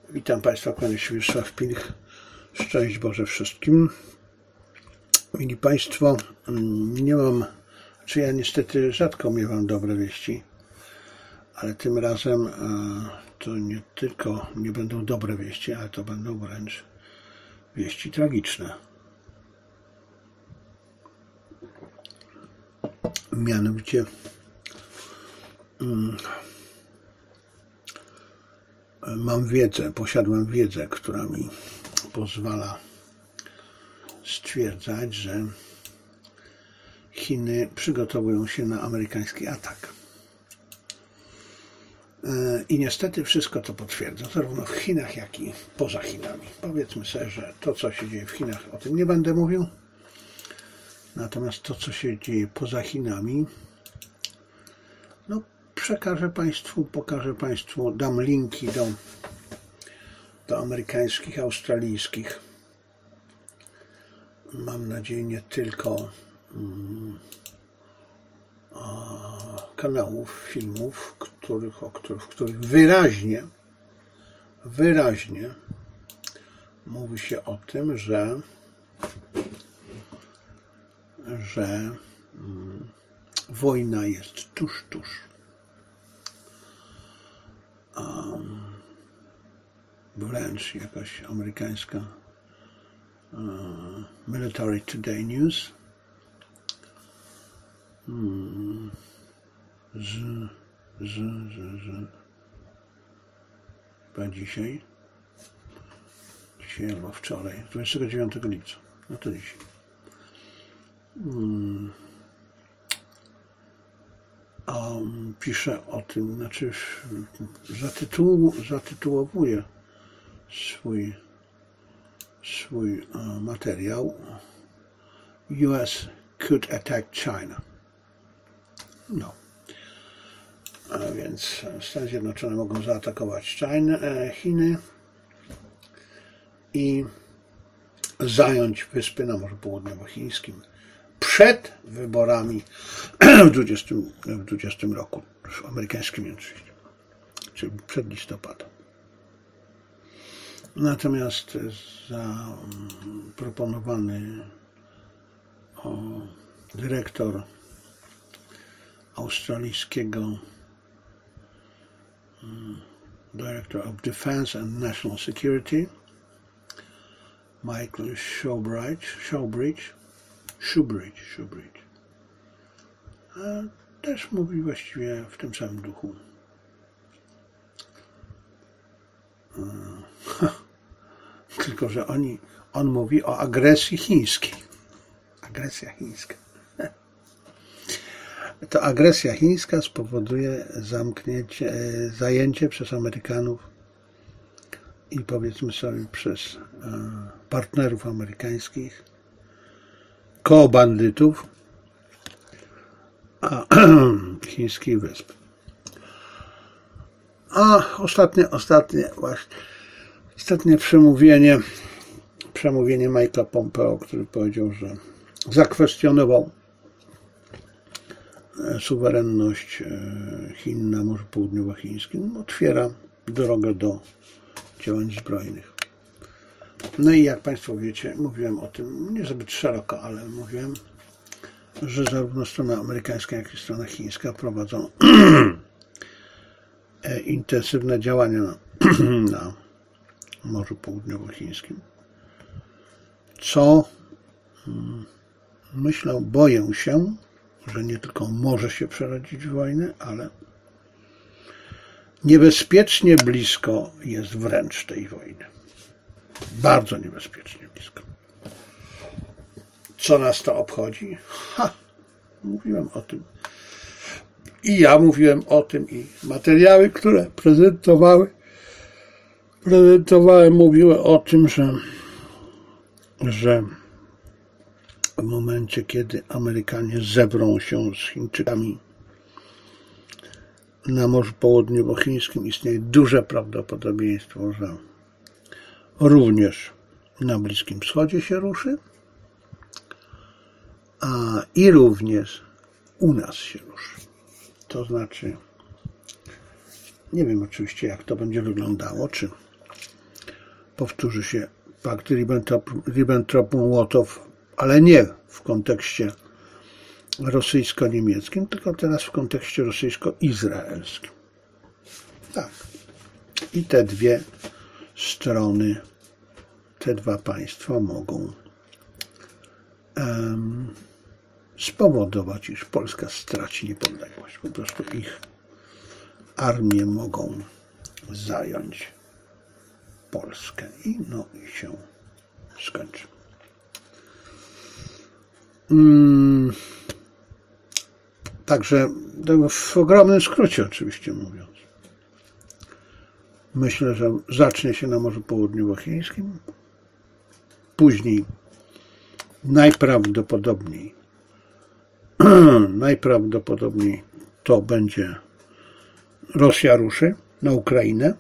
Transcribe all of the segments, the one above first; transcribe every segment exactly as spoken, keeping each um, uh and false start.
Witam Państwa, kłaniam się Wiesław Pilch. Szczęść Boże wszystkim. Mili Państwo, nie mam, czy ja niestety rzadko miewam dobre wieści, ale tym razem to nie tylko nie będą dobre wieści, ale to będą wręcz wieści tragiczne. Mianowicie mam wiedzę, posiadłem wiedzę, która mi pozwala stwierdzać, że Chiny przygotowują się na amerykański atak. I niestety wszystko to potwierdza, zarówno w Chinach, jak i poza Chinami. Powiedzmy sobie, że to, co się dzieje w Chinach, o tym nie będę mówił. Natomiast to, co się dzieje poza Chinami, no przekażę Państwu, pokażę Państwu, dam linki do, do amerykańskich, australijskich, mam nadzieję nie tylko um, a, kanałów, filmów, których, o których, w których wyraźnie, wyraźnie mówi się o tym, że że um, wojna jest tuż, tuż. Um, wręcz jakaś amerykańska uh, Military Today News um, z, z, z, z chyba dzisiaj dzisiaj albo wczoraj, dwudziestego dziewiątego lipca, no to dzisiaj um, Um, pisze o tym, znaczy zatytuł, zatytułowuje swój, swój uh, materiał U S could attack China. No. A więc Stany Zjednoczone mogą zaatakować China, e, Chiny i zająć wyspy na Morzu Południowochińskim przed wyborami w dwudziestym roku, w amerykańskim oczywiście, czyli przed listopadem. Natomiast zaproponowany o, dyrektor australijskiego Director of Defense and National Security Michael Showbridge, Showbridge Shoebridge, Shoebridge. Też mówi właściwie w tym samym duchu. Tylko że oni, on mówi o agresji chińskiej. Agresja chińska. To agresja chińska spowoduje zamknięcie, zajęcie przez Amerykanów i powiedzmy sobie przez partnerów amerykańskich koło-bandytów a chińskich wysp. A ostatnie, ostatnie właśnie, ostatnie przemówienie, przemówienie Mike'a Pompeo, który powiedział, że zakwestionował suwerenność Chin na Morzu Południowochińskim, otwiera drogę do działań zbrojnych. No i jak Państwo wiecie, mówiłem o tym niezbyt szeroko, ale mówiłem, że zarówno strona amerykańska, jak i strona chińska prowadzą intensywne działania na, na Morzu Południowochińskim, co myślę, boję się, że nie tylko może się przerodzić w wojnę, ale niebezpiecznie blisko jest wręcz tej wojny. Bardzo niebezpiecznie blisko. Co nas to obchodzi? Ha! Mówiłem o tym. I ja mówiłem o tym, i materiały, które prezentowały, prezentowałem, mówiły o tym, że, że w momencie, kiedy Amerykanie zebrą się z Chińczykami na Morzu Południowochińskim, istnieje duże prawdopodobieństwo, że również na Bliskim Wschodzie się ruszy, a i również u nas się ruszy. To znaczy, nie wiem oczywiście, jak to będzie wyglądało, czy powtórzy się pakt Ribbentrop-Mołotow, ale nie w kontekście rosyjsko-niemieckim, tylko teraz w kontekście rosyjsko-izraelskim. Tak. I te dwie strony, te dwa państwa mogą um, spowodować, iż Polska straci niepodległość. Po prostu ich armie mogą zająć Polskę i no i się skończy. Hmm. Także w ogromnym skrócie oczywiście mówiąc. Myślę, że zacznie się na Morzu Południowochińskim. Później najprawdopodobniej najprawdopodobniej to będzie Rosja ruszy na Ukrainę.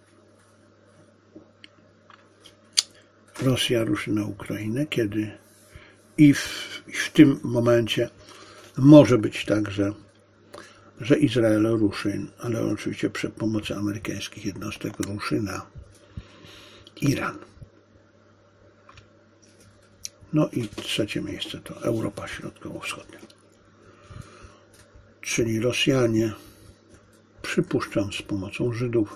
Rosja ruszy na Ukrainę, kiedy i w, w tym momencie może być tak, że, że Izrael ruszy, ale oczywiście przy pomocy amerykańskich jednostek ruszy na Iran. No i trzecie miejsce to Europa Środkowo-Wschodnia. Czyli Rosjanie, przypuszczam, z pomocą Żydów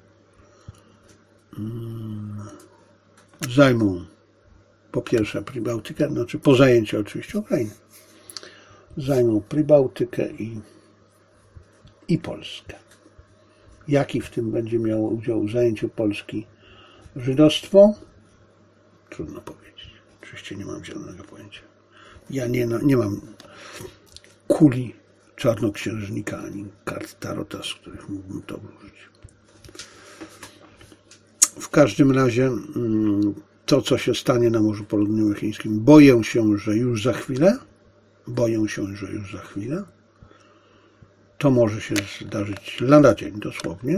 zajmą po pierwsze Prybałtykę, znaczy po zajęciu oczywiście Ukrainy, zajmą Prybałtykę i, i Polskę. Jaki w tym będzie miało udział w zajęciu Polski żydostwo? Trudno powiedzieć. Oczywiście nie mam zielonego pojęcia. Ja nie, nie mam kuli czarnoksiężnika ani kart tarota, z których mógłbym to użyć. W każdym razie to, co się stanie na Morzu Południowochińskim, boję się, że już za chwilę, boję się, że już za chwilę, to może się zdarzyć lada dzień dosłownie,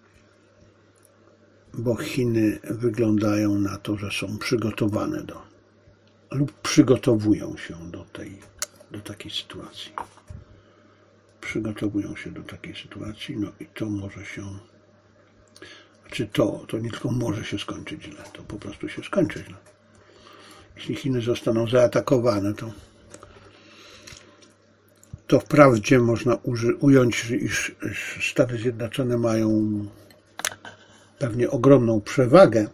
bo Chiny wyglądają na to, że są przygotowane do, lub przygotowują się do tej, do takiej sytuacji. Przygotowują się do takiej sytuacji, no i to może się, czy to, to nie tylko może się skończyć źle, to po prostu się skończy źle. Jeśli Chiny zostaną zaatakowane, to, to wprawdzie można uży, ująć, iż Stany Zjednoczone mają pewnie ogromną przewagę,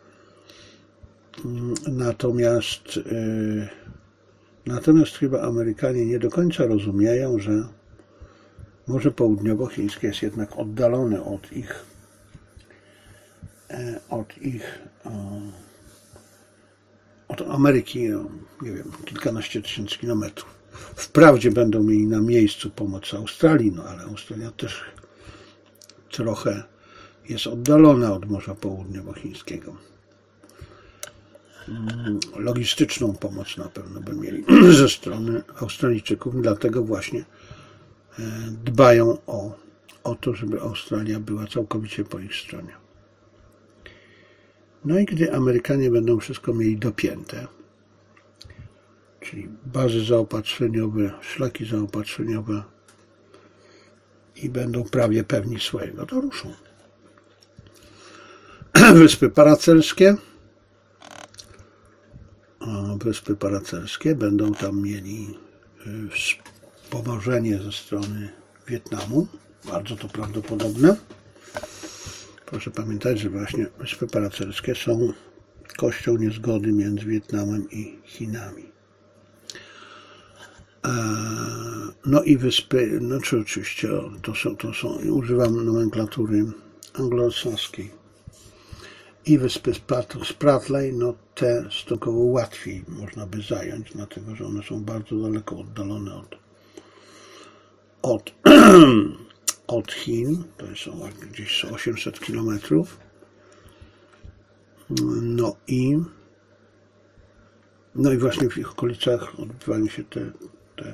natomiast, yy, natomiast chyba Amerykanie nie do końca rozumieją, że Morze Południowochińskie jest jednak oddalone od ich od ich od Ameryki, nie wiem, kilkanaście tysięcy kilometrów. Wprawdzie będą mieli na miejscu pomoc Australii, no ale Australia też trochę jest oddalona od Morza Południowochińskiego. Logistyczną pomoc na pewno by mieli ze strony Australijczyków, dlatego właśnie dbają o, o to, żeby Australia była całkowicie po ich stronie. No i gdy Amerykanie będą wszystko mieli dopięte, czyli bazy zaopatrzeniowe, szlaki zaopatrzeniowe i będą prawie pewni swojego, to ruszą. Wyspy Paracelskie, Wyspy Paracelskie będą tam mieli wspomożenie ze strony Wietnamu, bardzo to prawdopodobne. Proszę pamiętać, że właśnie Wyspy Paracelskie są kością niezgody między Wietnamem i Chinami. No i wyspy, no czy oczywiście to są, to są, używam nomenklatury anglosaskiej. I wyspy Spratly, no te stosunkowo łatwiej można by zająć, dlatego że one są bardzo daleko oddalone od, od, od Chin, to są gdzieś osiemset kilometrów. No i no i właśnie w ich okolicach odbywają się te, te,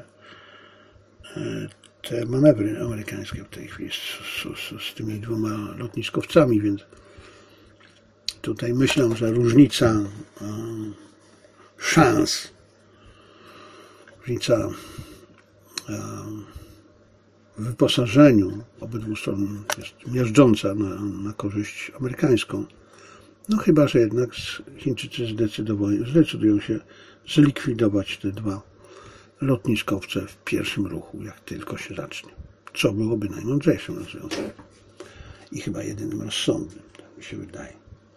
te manewry amerykańskie w tej chwili z, z, z tymi dwoma lotniskowcami, więc tutaj myślę, że różnica um, szans, różnica um, w wyposażeniu obydwu stron jest miażdżąca na, na korzyść amerykańską. No chyba, że jednak Chińczycy zdecydują się zlikwidować te dwa lotniskowce w pierwszym ruchu, jak tylko się zacznie. Co byłoby najmądrzejszym rozwiązaniem. I chyba jedynym rozsądnym, tak mi się wydaje.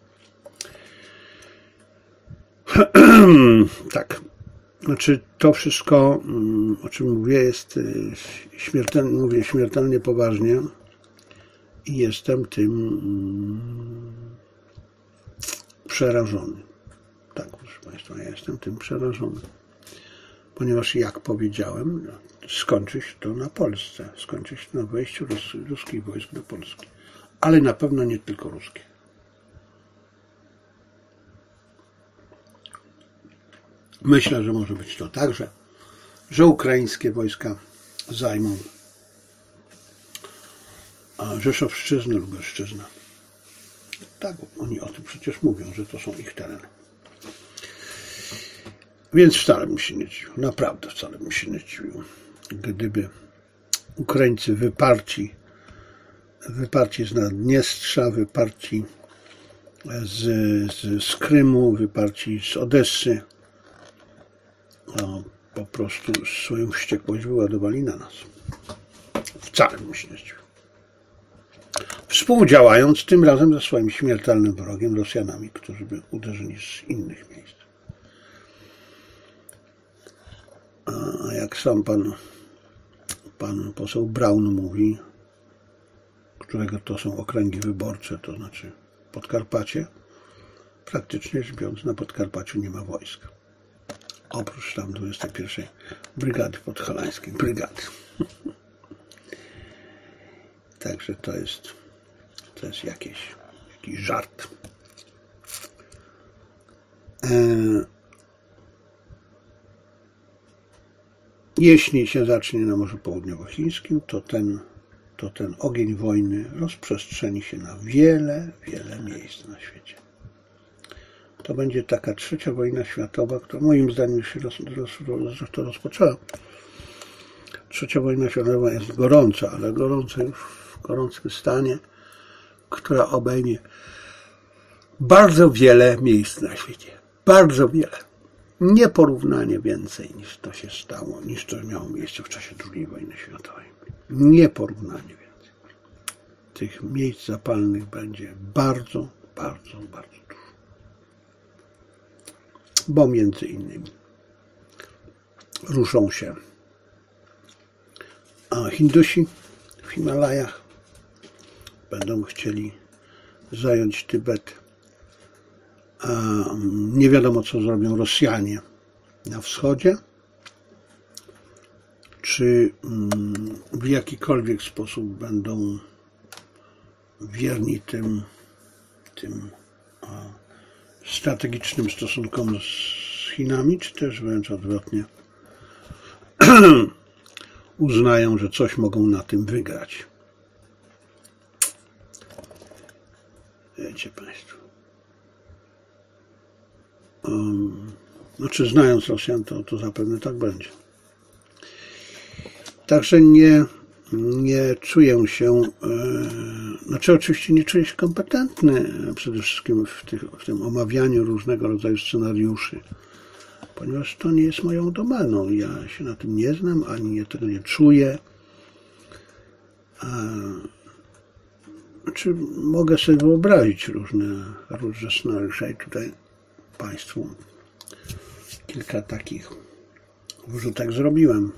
Tak. Znaczy to wszystko, o czym mówię, jest śmiertelnie, mówię śmiertelnie poważnie i jestem tym przerażony. Tak, proszę Państwa, ja jestem tym przerażony. Ponieważ, jak powiedziałem, skończy się to na Polsce. Skończy się to na wejściu rus ruskich wojsk do Polski. Ale na pewno nie tylko ruskie. Myślę, że może być to tak, że, że ukraińskie wojska zajmą Rzeszowszczyznę, Lubelszczyznę. Tak, oni o tym przecież mówią, że to są ich tereny. Więc wcale bym się nie dziwił, naprawdę wcale bym się nie dziwił, gdyby Ukraińcy wyparci, wyparci z Naddniestrza, wyparci z, z, z Krymu, wyparci z Odessy, no, po prostu swoją wściekłość wyładowali na nas. Wcale bym się nie zdziwił. Współdziałając tym razem ze swoim śmiertelnym wrogiem, Rosjanami, którzy by uderzyli z innych miejsc. A jak sam pan, pan poseł Braun mówi, którego to są okręgi wyborcze, to znaczy Podkarpacie, praktycznie rzecz biorąc na Podkarpaciu nie ma wojsk. Oprócz tam dwudziestej pierwszej Brygady Podhalańskiej. Brygady. Także to jest, to jest jakieś, jakiś żart. Eee, Jeśli się zacznie na Morzu Południowochińskim, to ten, to ten ogień wojny rozprzestrzeni się na wiele, wiele miejsc na świecie. To będzie taka trzecia wojna światowa, która moim zdaniem już się roz, roz, roz, to rozpoczęła. Trzecia wojna światowa jest gorąca, ale gorąca już w gorącym stanie, która obejmie bardzo wiele miejsc na świecie. Bardzo wiele. Nieporównanie więcej niż to się stało, niż to miało miejsce w czasie drugiej wojny światowej. Nieporównanie więcej. Tych miejsc zapalnych będzie bardzo, bardzo, bardzo dużo. Bo między innymi ruszą się a Hindusi w Himalajach, będą chcieli zająć Tybet. A nie wiadomo, co zrobią Rosjanie na wschodzie, czy w jakikolwiek sposób będą wierni tym, tym strategicznym stosunkom z Chinami, czy też wręcz odwrotnie uznają, że coś mogą na tym wygrać. Wiecie Państwo. Um, znaczy, znając Rosjan, to, to zapewne tak będzie. Także nie, nie czuję się, e, znaczy oczywiście nie czuję się kompetentny przede wszystkim w, tych, w tym omawianiu różnego rodzaju scenariuszy, ponieważ to nie jest moją domeną. Ja się na tym nie znam, ani nie, tego nie czuję. E, znaczy, mogę sobie wyobrazić różne, różne scenariusze i tutaj Państwu kilka takich wrzutek zrobiłem.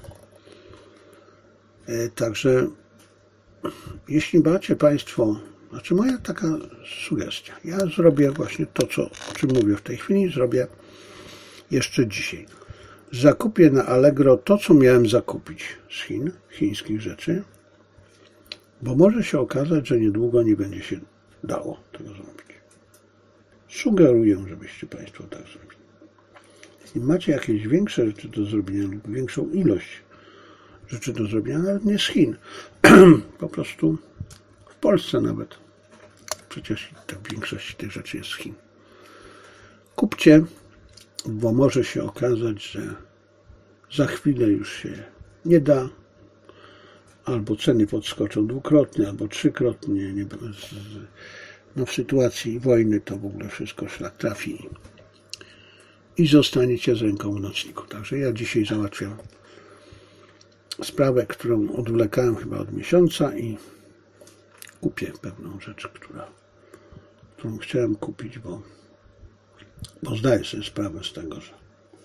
Także jeśli macie Państwo, znaczy moja taka sugestia, ja zrobię właśnie to, co, o czym mówię w tej chwili, zrobię jeszcze dzisiaj. Zakupię na Allegro to, co miałem zakupić z Chin, chińskich rzeczy, bo może się okazać, że niedługo nie będzie się dało tego zrobić. Sugeruję, żebyście Państwo tak zrobili. Jeśli macie jakieś większe rzeczy do zrobienia lub większą ilość rzeczy do zrobienia, nawet nie z Chin, po prostu w Polsce nawet. Przecież ta większość tych rzeczy jest z Chin. Kupcie, bo może się okazać, że za chwilę już się nie da, albo ceny podskoczą dwukrotnie, albo trzykrotnie. Nie, no w sytuacji wojny to w ogóle wszystko szlak trafi i zostaniecie z ręką w nocniku. Także ja dzisiaj załatwiam sprawę, którą odwlekałem chyba od miesiąca i kupię pewną rzecz, która, którą chciałem kupić, bo, bo zdaję sobie sprawę z tego, że,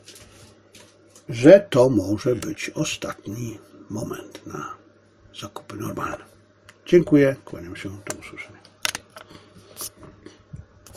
że to może być ostatni moment na zakupy normalne. Dziękuję, kłaniam się, do usłyszenia.